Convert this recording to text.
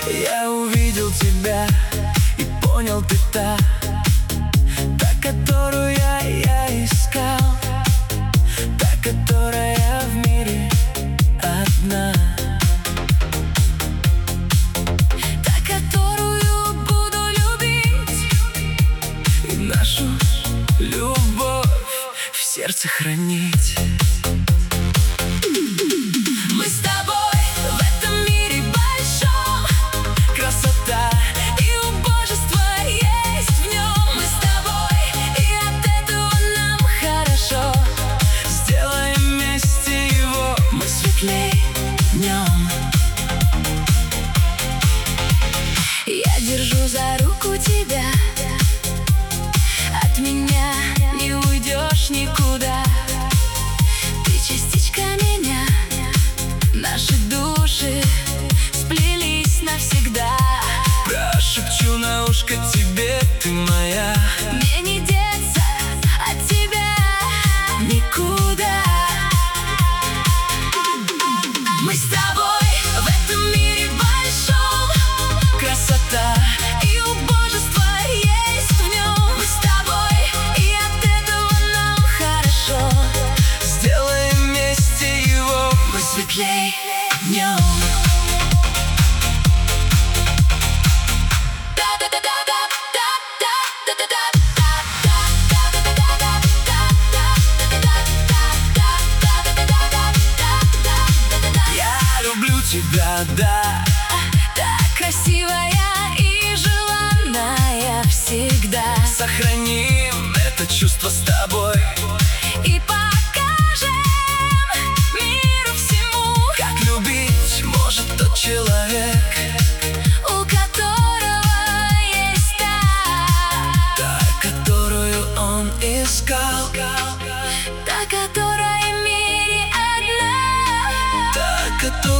Я увидел тебя и понял, ты та, которую я искал, та, которая в мире одна, та, которую буду любить, и нашу любовь в сердце хранить. Мы с тобой в этом мире большом, красота и убожество есть в нем. Мы с тобой, и от этого нам хорошо. Сделаем вместе его, мы светлей днем. Я держу за руку тебя, от меня не уйдешь никуда. Ты частичка меня, наши души сплелись навсегда. Прошепчу на ушко тебе, ты моя. Мне не деться от тебя никуда. Мы с тобой в этом мире большом, красота и убожество есть в нем. Мы с тобой, и от этого нам хорошо. Сделаем вместе его, мы светлей днем. Я люблю тебя, да, так красивая и желанная всегда. Сохраним это чувство с тобой и покажем миру всему, как любить может тот человек, у которого есть та, которую он искал, та, которая в мире одна, та, которая